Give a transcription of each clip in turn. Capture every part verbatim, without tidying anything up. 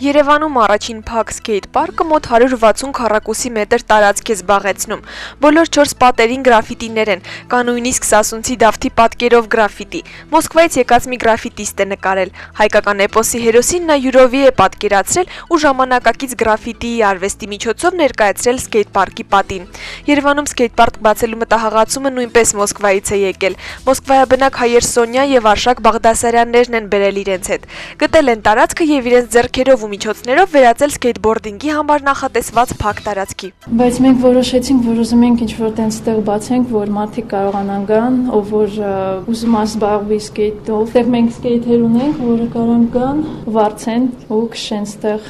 Երևանում առաջին փակ սկեյթ պարկը մոտ հարյուր վաթսուն քառակուսի մետր տարածք է զբաղեցնում։ Բոլոր չորս պատերին գրաֆիտիներ են, կա նույնիսկ Սասունցի Դավթի պատկերով գրաֆիտի։ Մոսկվայից եկած մի գրաֆիտիստ է նկարել։ Հայկական էպոսի հերոսին նա յուրովի է պատկերացրել ու ժամանակակից գրաֆիտիի արվեստի միջոցով ներկայացրել սկեյթ պարկի պատին։ Երևանում սկեյթ պարկ բացելու մտահղացումը նույնպես Մոսկվայից է եկել։ Մոսկվայաբնակ հայեր Սոնյա եւ Արշակ Բաղդասարյաններն են բերել իրենց հետ։ Գտել են տարածքը եւ իրենց ձեռքերով միջոցներով վերածել սկեյթբորդինգի համար նախատեսված փակ տարածքի։ Բայց մենք որոշեցինք, որ ուզում ենք ինչ-որ տենց տեղ բացենք, որ մարդիկ կարողանան գան, ով որ ուզում է զբաղվի սկեյթով։ Դեռ մենք սկեյթեր ունենք, որը կարան գան, վարձեն ու քշեն ստեղ։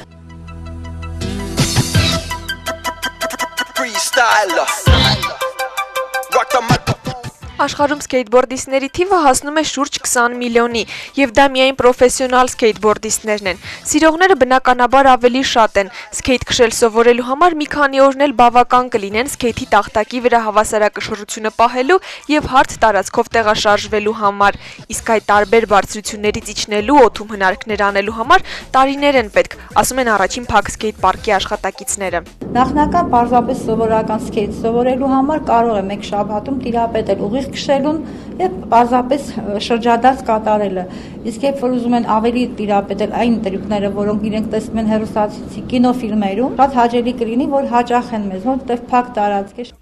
Աշխարհում սկեյթբորդիստների թիվը հասնում է շուրջ քսան միլիոնի, եւ դա միայն պրոֆեսիոնալ սկեյթբորդիստներն են։ Սիրողները բնականաբար ավելի շատ են։ Սկեյթ քշել սովորելու համար մի քանի օրն էլ բավական կլինեն սկեյթի տախտակի վրա հավասարակշռությունը պահելու եւ հարթ տարածքով տեղաշարժվելու համար։ Իսկ այդ տարբեր բարձրություններից իջնելու, օդում հնարքներ անելու համար տարիներ են պետք, ասում են առաջին փակ սկեյթ պարկի աշխատակիցները։ Նախնական պարզապես սովորական սկեյթ սովորելու համար կարող է մեկ շաբաթում տիրապետել ուղիղ քշելուն եւ պարզապես շրջադարձ կատարելը։ Իսկ երբ որ ուզում են ավելի տիրապետել այն տրյուկները, որոնք իրենք տեսնում են հեռուստացույցի կինոֆիլմերում, շատ հաճելի կլինի, որ հաճախեն մեզ, որտեղ փակ տարածք է։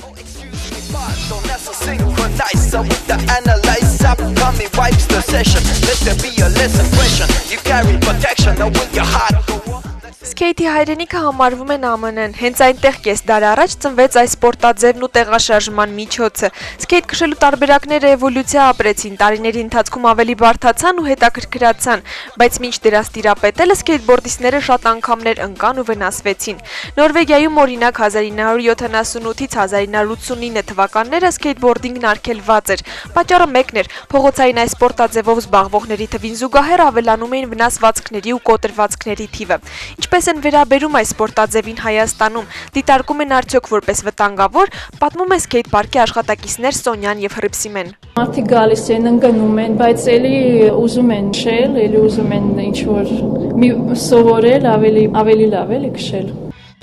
Սկեյթի հայրենիքը համարվում են ԱՄՆ-ն, հենց այնտեղ կես դար առաջ ծնվեց այս սպորտաձևն ու տեղաշարժման միջոցը։ Սկեյթ քշելու տարբերակները էվոլյուցիա ապրեցին, տարիների ընթացքում ավելի բարդացան ու հետաքրքրացան, բայց մինչ դրանց տիրապետելը սկեյթբորդիստները շատ անգամներ ընկան ու վնասվեցին։ Նորվեգիայում օրինակ հազար ինը հարյուր յոթանասունութից հազար ինը հարյուր ութսունինը թվականները սկեյթբորդինգն արգելված էր։ Պատճառը մեկն էր՝ փողոցային այս սպորտաձևով զբաղվողների թվին զուգահեռ ավելանում էին վնասվածքների ու կոտրվածքների թիվը։ Ինչպես են վերաբերում այս սպորտաձևին Հայաստանում, դիտարկում են արդյոք որպես վտանգավոր, պատմում են սկեյթ պարկի աշխատակիցներ Սոնյան եւ Հռիփսիմեն։ Մարդիկ գալիս են, ընկնում են, բայց էլի ուզում են քշել, էլի ուզում են ինչ-որ մի սովորել, ավելի ավելի լավ էլի քշել։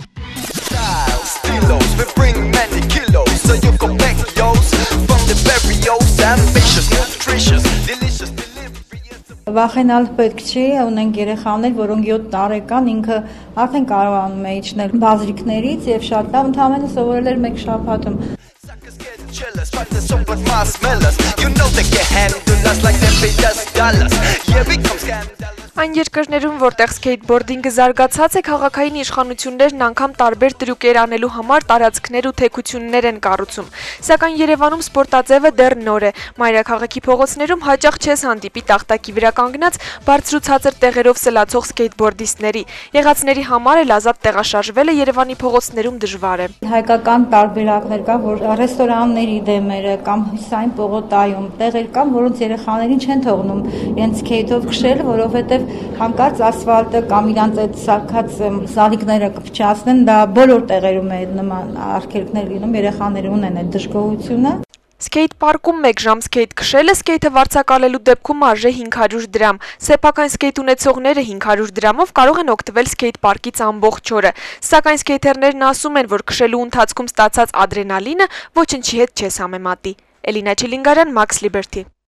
Վախենալ պետք չի, ունենք երեխաներ, որոնք յոթ տարեկան, ինքը արդեն կարողանում է իջնել բազրիկներից եւ շատ լավ ընդհանրապես սովորել էր մեկ շաբաթում։ Այն երկրներում, որտեղ սկեյթբորդինգը զարգացած է, քաղաքային իշխանություններն անգամ տարբեր տրյուկեր անելու համար տարածքներ ու թեքություններ են կառուցում։ Սակայն Երևանում սպորտաձևը դեռ նոր է։ Մայրաքաղաքի փողոցներում հաճախ չես հանդիպի տախտակի վրա կանգնած բարձր ու ցածր տեղերով սլացող սկեյթբորդիստների։ Եղածների համար էլ ազատ տեղաշարժվելը Երևանի փողոցներում դժվար է։ Հայկական տարբերակներ կա, որ ռեստորանների դեմերը կամ հյուսային պողոտայում տեղեր կան, որոնց երեխաներին չեն թողնում իրենց սկեյթով քշել, որովհետև հանկարծ ասֆալտը կամ իրանց այդ սարքած սալիկները կփչացնեն, դա բոլոր տեղերում է նման արգելքներ լինում, երեխաները ունեն այդ դժգոհությունը։ Սկեյթ պարկում մեկ ժամ սկեյթ քշելը սկեյթը վարձակալելու դեպքում արժե հինգ հարյուր դրամ։ Սեփական սկեյթ ունեցողները հինգ հարյուր դրամով կարող են օգտվել սկեյթ պարկից ամբողջ օրը։ Սակայն սկեյթերներն ասում են, որ քշելու ընթացքում ստացած ադրենալինը ոչնչի հետ չես համեմատի։ Էլինա Չիլինգարյան, Max Liberty։